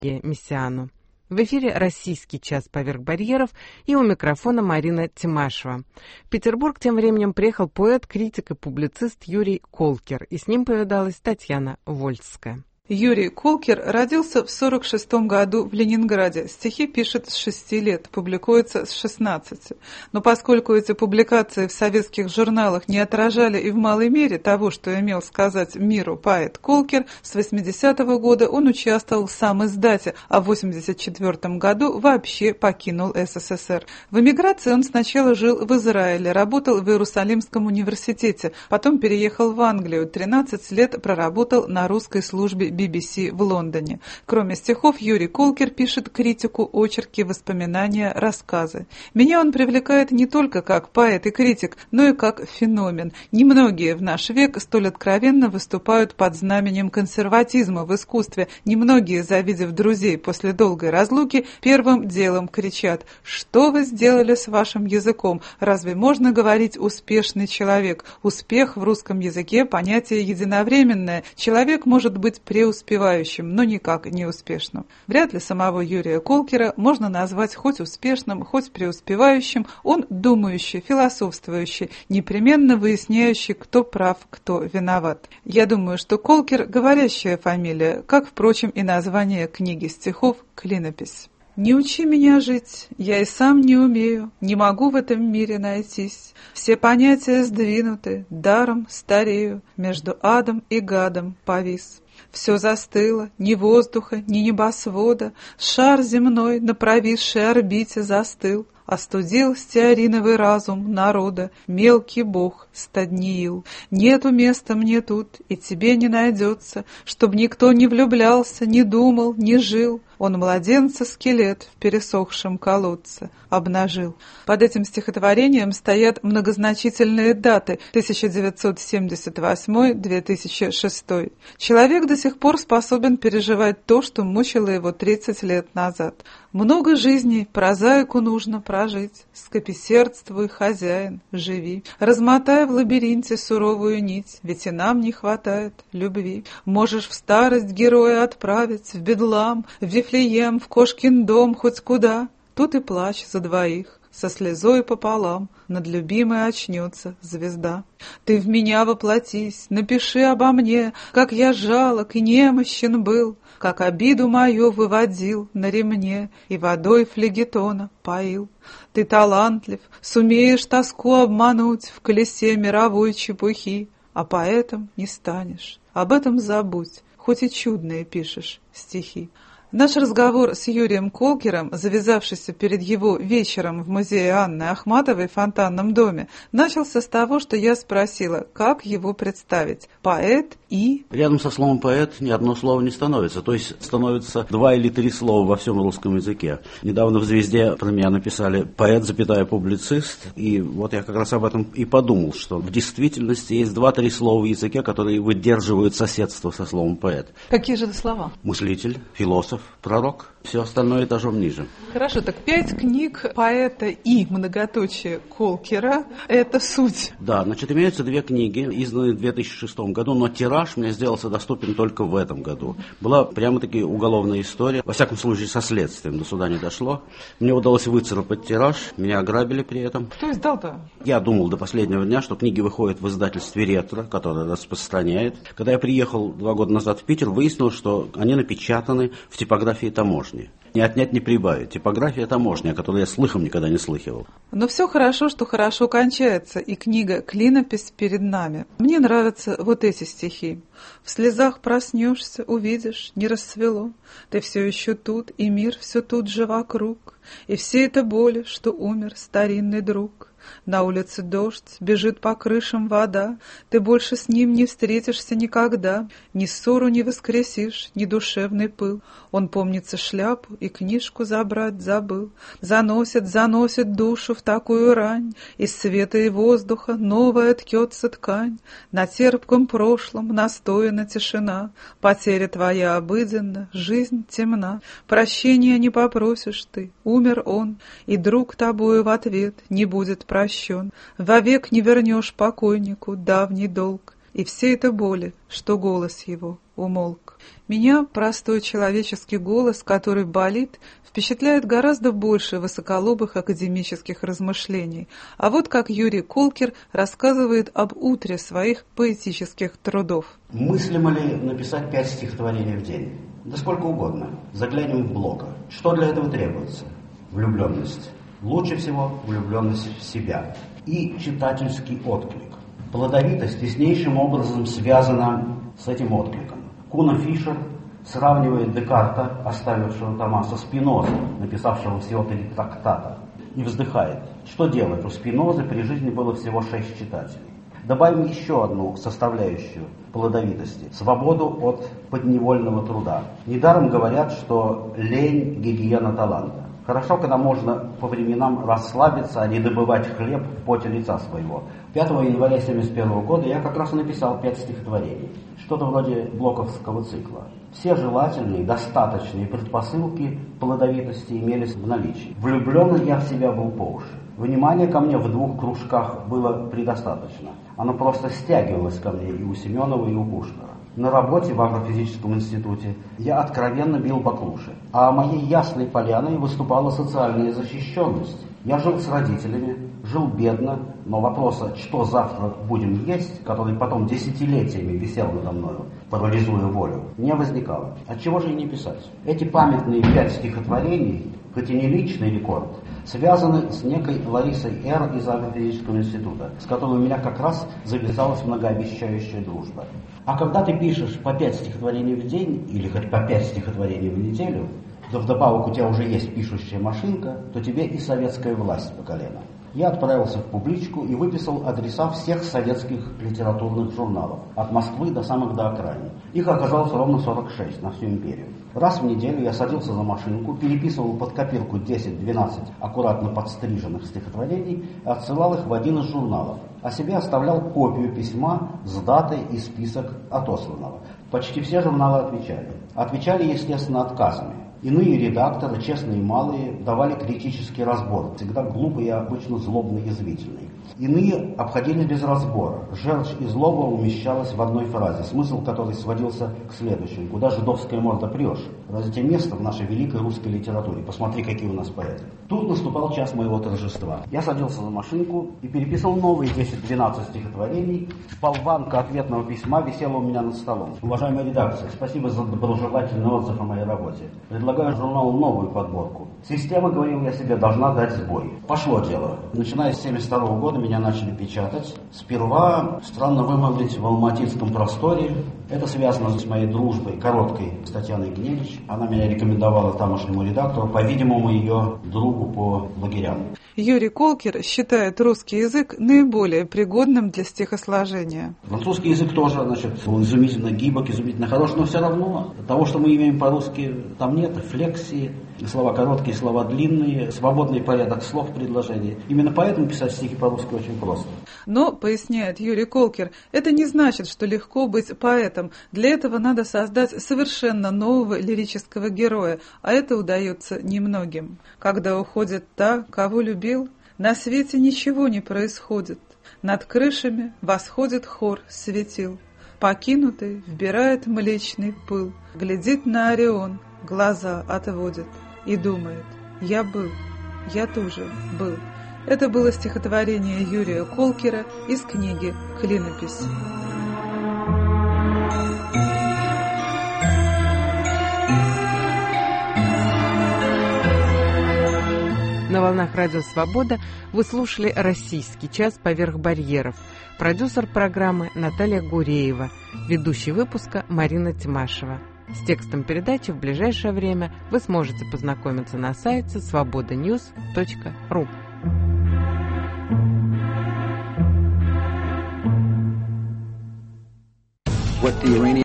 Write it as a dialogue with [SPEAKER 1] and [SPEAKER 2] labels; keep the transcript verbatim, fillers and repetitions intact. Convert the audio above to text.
[SPEAKER 1] Мессиану. В эфире «Российский час поверх барьеров», и у микрофона Марина Тимашева. В Петербург тем временем приехал поэт, критик и публицист Юрий Колкер, и с ним повидалась Татьяна Вольская.
[SPEAKER 2] Юрий Колкер родился в сорок шестом году в Ленинграде. Стихи пишет с шести лет, публикуется с шестнадцати. Но поскольку эти публикации в советских журналах не отражали и в малой мере того, что имел сказать миру поэт Колкер, с восьмидесятого года он участвовал в самиздате, а в восемьдесят четвёртом году вообще покинул СССР. В эмиграции он сначала жил в Израиле, работал в Иерусалимском университете, потом переехал в Англию, тринадцать лет проработал на русской службе би би си в Лондоне. Кроме стихов, Юрий Колкер пишет критику, очерки, воспоминания, рассказы. Меня он привлекает не только как поэт и критик, но и как феномен. Немногие в наш век столь откровенно выступают под знаменем консерватизма в искусстве. Немногие, завидев друзей после долгой разлуки, первым делом кричат: «Что вы сделали с вашим языком? Разве можно говорить «успешный человек»? Успех в русском языке – понятие единовременное. Человек может быть преуспевающим, но никак не успешным». Вряд ли самого Юрия Колкера можно назвать хоть успешным, хоть преуспевающим. Он думающий, философствующий, непременно выясняющий, кто прав, кто виноват. Я думаю, что Колкер – говорящая фамилия, как, впрочем, и название книги стихов «Клинопись». «Не учи меня жить, я и сам не умею, не могу в этом мире найтись. Все понятия сдвинуты, даром старею, между адом и гадом повис. Все застыло, ни воздуха, ни небосвода, шар земной на провисшей орбите застыл. Остудил стеариновый разум народа, мелкий бог стадниил. Нету места мне тут, и тебе не найдется, чтоб никто не влюблялся, не думал, не жил. Он младенца скелет в пересохшем колодце обнажил». Под этим стихотворением стоят многозначительные даты тысяча девятьсот семьдесят восьмой — две тысячи шестой. Человек до сих пор способен переживать то, что мучило его тридцать лет назад. Много жизней прозаику нужно прожить. Скописердствуй, хозяин, живи. Размотай в лабиринте суровую нить, ведь и нам не хватает любви. Можешь в старость героя отправить, в бедлам, в Вифлеем, в кошкин дом, хоть куда. Тут и плачь за двоих, со слезой пополам, над любимой очнется звезда. Ты в меня воплотись, напиши обо мне, как я жалок и немощен был, как обиду мою выводил на ремне и водой флегетона поил. Ты талантлив, сумеешь тоску обмануть в колесе мировой чепухи, а поэтом не станешь. Об этом забудь, хоть и чудные пишешь стихи. Наш разговор с Юрием Колкером, завязавшийся перед его вечером в музее Анны Ахматовой в Фонтанном доме, начался с того, что я спросила, как его представить. Поэт и...
[SPEAKER 3] Рядом со словом «поэт» ни одно слово не становится, то есть становится два или три слова во всем русском языке. Недавно в «Звезде» про меня написали «поэт, запятая, публицист», и вот я как раз об этом и подумал, что в действительности есть два-три слова в языке, которые выдерживают соседство со словом «поэт».
[SPEAKER 2] Какие же это слова?
[SPEAKER 3] Мыслитель, философ, пророк. Все остальное этажом ниже.
[SPEAKER 2] Хорошо, так пять книг поэта и многоточие Колкера – это суть.
[SPEAKER 3] Да, значит, имеются две книги, изданные в две тысячи шестом году, но тираж мне сделался доступен только в этом году. Была прямо-таки уголовная история, во всяком случае со следствием, до суда не дошло. Мне удалось выцарапать тираж, меня ограбили при этом.
[SPEAKER 2] Кто издал-то?
[SPEAKER 3] Я думал до последнего дня, что книги выходят в издательстве «Ретро», которое распространяет. Когда я приехал два года назад в Питер, выяснилось, что они напечатаны в типографии таможни. Не отнять, не прибавить. Типография таможни, о которой я слыхом никогда не слыхивал.
[SPEAKER 2] Но все хорошо, что хорошо кончается, и книга «Клинопись» перед нами. Мне нравятся вот эти стихи. «В слезах проснешься, увидишь, не рассвело. Ты все еще тут, и мир все тут же вокруг. И все это боли, что умер старинный друг. На улице дождь, бежит по крышам вода. Ты больше с ним не встретишься никогда. Ни ссору не воскресишь, ни душевный пыл. Он, помнится, шляпу и книжку забрать забыл. Заносит, заносит душу в такую рань. Из света и воздуха новая ткется ткань. На терпком прошлом настояна тишина. Потеря твоя обыденна, жизнь темна. Прощения не попросишь ты, умер он, и друг тобою в ответ не будет прощен. Вовек не вернешь покойнику давний долг, и все это боли, что голос его умолк. Меня простой человеческий голос, который болит, впечатляет гораздо больше высоколобых академических размышлений. А вот как Юрий Колкер рассказывает об утре своих поэтических трудов.
[SPEAKER 3] Мыслимо ли написать пять стихотворений в день? Да сколько угодно. Заглянем в Блока. Что для этого требуется? Влюбленность. Лучше всего влюбленность в себя. И читательский отклик. Плодовитость теснейшим образом связана с этим откликом. Куна Фишер сравнивает Декарта, оставившего Тома, со Спинозой, написавшего всего три трактата, и вздыхает. Что делать? У Спинозы при жизни было всего шесть читателей. Добавим еще одну составляющую плодовитости – свободу от подневольного труда. Недаром говорят, что лень – гигиена таланта. Хорошо, когда можно по временам расслабиться, а не добывать хлеб в поте лица своего. пятого января тысяча девятьсот семьдесят первого года я как раз и написал пять стихотворений. Что-то вроде блоковского цикла. Все желательные, достаточные предпосылки плодовитости имелись в наличии. Влюбленный я в себя был по уши. Внимания ко мне в двух кружках было предостаточно. Оно просто стягивалось ко мне и у Семенова, и у Пушкара. На работе в агрофизическом институте я откровенно бил баклуши, а моей ясной поляной выступала социальная защищенность. Я жил с родителями, жил бедно, но вопроса, что завтра будем есть, который потом десятилетиями висел надо мною, парализуя волю, не возникало. Отчего же и не писать? Эти памятные пять стихотворений, хоть и не личный рекорд, связаны с некой Ларисой Р. из агрофизического института, с которой у меня как раз завязалась многообещающая дружба. А когда ты пишешь по пять стихотворений в день, или хоть по пять стихотворений в неделю, да вдобавок у тебя уже есть пишущая машинка, то тебе и советская власть по колено. Я отправился в публичку и выписал адреса всех советских литературных журналов, от Москвы до самых до окраин. Их оказалось ровно сорок шесть на всю империю. Раз в неделю я садился за машинку, переписывал под копирку десять-двенадцать аккуратно подстриженных стихотворений и отсылал их в один из журналов, а себе оставлял копию письма с датой и список отосланного. Почти все журналы отвечали. Отвечали, естественно, отказами. Иные редакторы, честные и малые, давали критический разбор, всегда глупый и обычно злобно-язвительный. Иные обходились без разбора. Желчь и злоба умещалась в одной фразе, смысл которой сводился к следующему. Куда жидовская морда прешь? Разве тебе место в нашей великой русской литературе? Посмотри, какие у нас поэты. Тут наступал час моего торжества. Я садился за машинку и переписывал новые десять-двенадцать стихотворений. Болванка ответного письма висела у меня над столом. Уважаемая редакция, спасибо за доброжелательный отзыв о моей работе. Предлагаю журналу новую подборку. Система, говорил я себе, должна дать сбой. Пошло дело. Начиная с семьдесят второго года меня начали печатать. Сперва, странно вымолвить, в алматинском просторе. Это связано с моей дружбой, короткой, с Татьяной Гнедич. Она меня рекомендовала тамошнему редактору, по-видимому, ее другу по лагерям.
[SPEAKER 2] Юрий Колкер считает русский язык наиболее пригодным для стихосложения.
[SPEAKER 3] Французский язык тоже, значит, он изумительно гибок, изумительно хорош, но все равно того, что мы имеем по-русски, там нет флексии, слова короткие, слова длинные, свободный порядок слов в предложении. Именно поэтому писать стихи по-русски очень просто.
[SPEAKER 2] Но, поясняет Юрий Колкер, это не значит, что легко быть поэтом. Для этого надо создать совершенно нового лирического героя, а это удается немногим. Когда уходит та, кого любил, на свете ничего не происходит. Над крышами восходит хор светил. Покинутый вбирает млечный пыл, глядит на Орион, глаза отводит и думает: «Я был, я тоже был». Это было стихотворение Юрия Колкера из книги «Клинопись».
[SPEAKER 1] На волнах Радио Свобода вы слушали «Российский час поверх барьеров». Продюсер программы Наталья Гуреева. Ведущий выпуска Марина Тимашева. С текстом передачи в ближайшее время вы сможете познакомиться на сайте свобода ньюс точка ру.
[SPEAKER 4] What the Iranian